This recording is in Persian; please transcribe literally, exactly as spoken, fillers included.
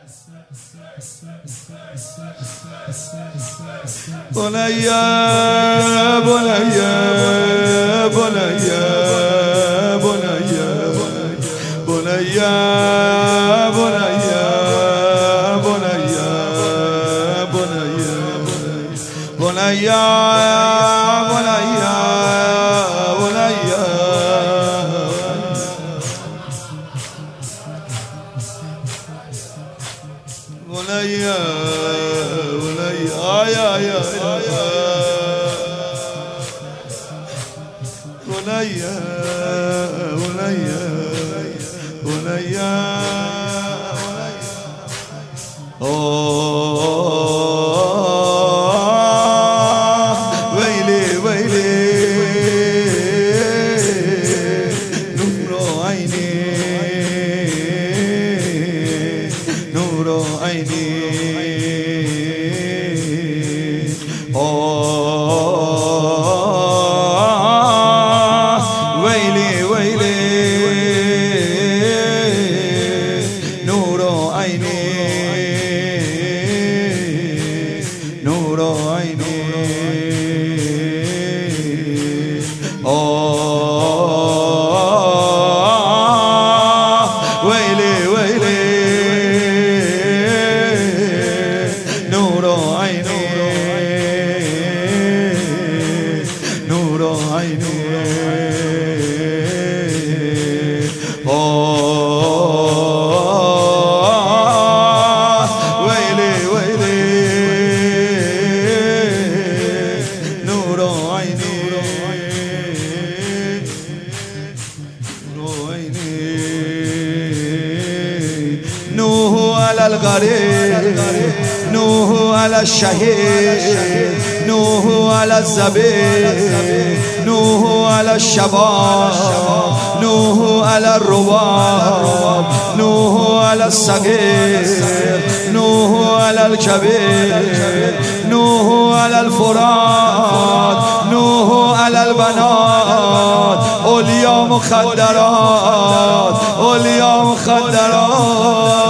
بنيا بنيا بنيا بنيا بنيا بنيا بنيا بنيا بنيا بنيا بنيا بنيا بنيا يا يا يا بنيا بنيا بنيا آه ويلي ويلي نور عيني نور عيني آه ويلي ويلي نور عيني نور عيني آه ويلي ويلي نور عيني نور عيني آه ويلي ويلي نور عيني نور عيني نوح على الغريب نوح على الشهيد نوح على الزبيب نوح على الشباب نوح على الرباب نوح على الصغير نوح على الكبير نوح على الفرات نوح على البنات أولياء مخدرات أولياء مخدرات